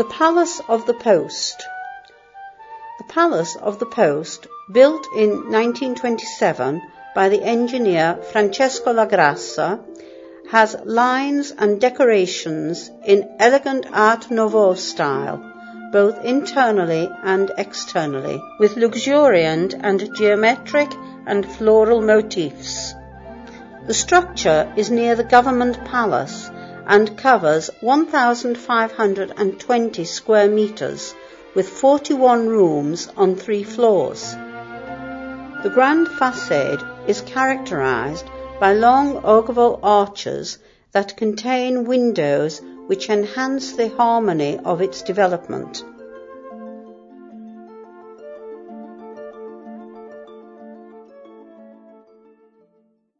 The Palace of the Post. The Palace of the Post, built in 1927 by the engineer Francesco La Grassa, has lines and decorations in elegant Art Nouveau style, both internally and externally, with luxuriant and geometric and floral motifs. The structure is near the Government Palace and covers 1,520 square metres with 41 rooms on 3 floors. The grand facade is characterised by long ogival arches that contain windows which enhance the harmony of its development.